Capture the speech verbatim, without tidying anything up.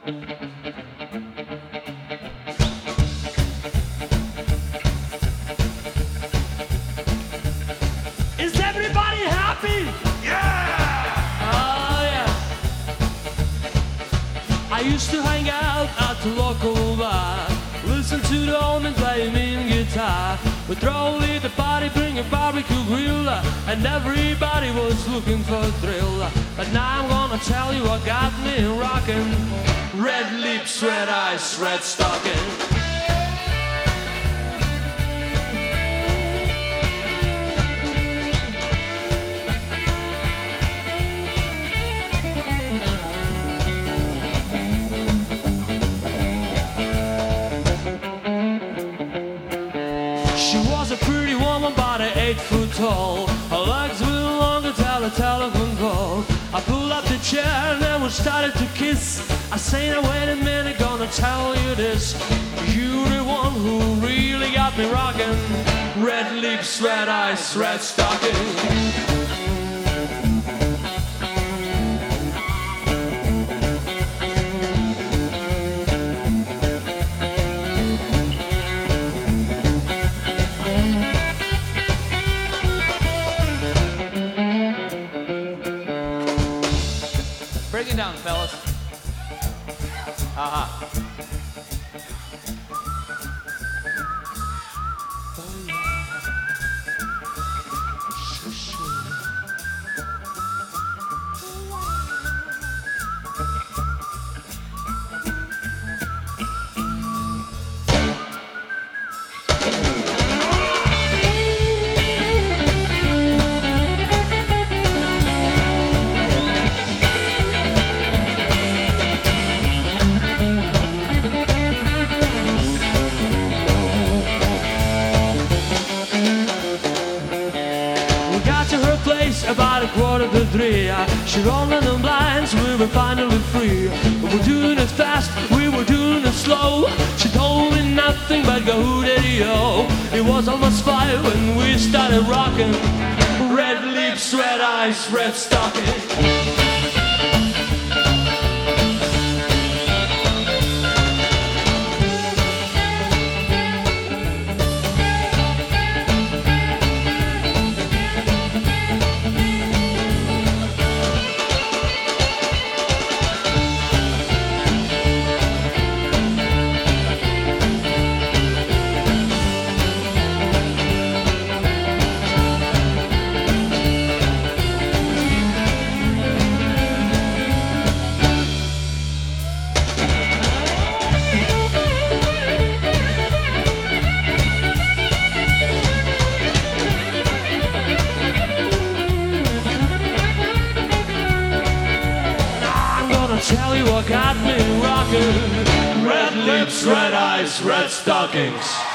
Is everybody happy? Yeah! Oh yeah. I used to hang out at the local bar, listen to the old man play mean guitar. We'd throw in the party, bring a barbecue grill, and everybody was looking for a thrill. But now I'm gonna tell you what got me rockin'. Red lips, red eyes, red stocking. She was a pretty woman, about eight foot tall. Her legs were longer than a telephone call. I pulled up the chair and then we started to kiss. I say, now wait a minute, gonna tell you this. You're the one who really got me rockin'. Red lips, red eyes, red stocking. Break it down, fellas. Uh-huh. About a quarter to three, she rolled on the blinds, we were finally free. We were doing it fast, we were doing it slow. She told me nothing but go hoo-daddy-o. It was almost five when we started rocking. Red lips, red eyes, red stocking. Tell you what got me rockin'. Red lips, red eyes, red stockings.